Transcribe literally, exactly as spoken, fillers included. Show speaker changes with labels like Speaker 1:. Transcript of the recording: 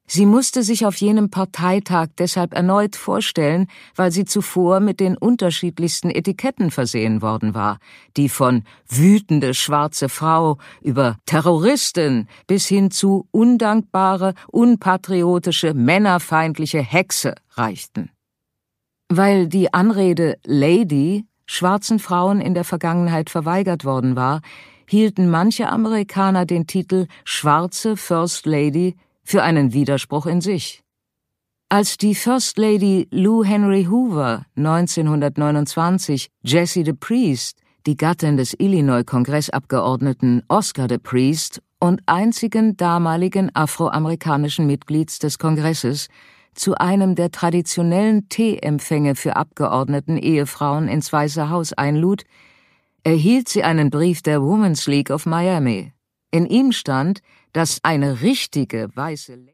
Speaker 1: Sie musste sich auf jenem Parteitag deshalb erneut vorstellen, weil sie zuvor mit den unterschiedlichsten Etiketten versehen worden war, die von wütende schwarze Frau über Terroristin bis hin zu undankbare, unpatriotische, männerfeindliche Hexe reichten. Weil die Anrede Lady schwarzen Frauen in der Vergangenheit verweigert worden war, hielten manche Amerikaner den Titel schwarze First Lady für einen Widerspruch in sich. Als die First Lady Lou Henry Hoover neunzehnhundertneunundzwanzig Jessie DePriest, die Gattin des Illinois-Kongressabgeordneten Oscar DePriest und einzigen damaligen afroamerikanischen Mitglieds des Kongresses, zu einem der traditionellen Teeempfänge für Abgeordneten-Ehefrauen ins Weiße Haus einlud, erhielt sie einen Brief der Women's League of Miami. In ihm stand, dass eine richtige weiße